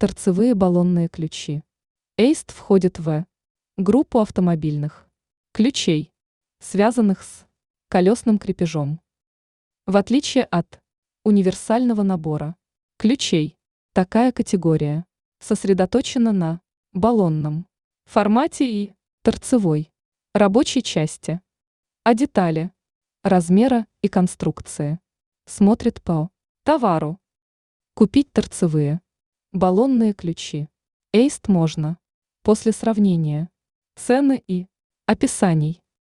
Торцевые баллонные ключи. Эйст входит в группу автомобильных ключей, связанных с колесным крепежом. В отличие от универсального набора ключей, такая категория сосредоточена на баллонном формате и торцевой рабочей части, а детали размера и конструкции смотрит по товару. Купить торцевые баллонные ключи Эйст можно после сравнения цены и описаний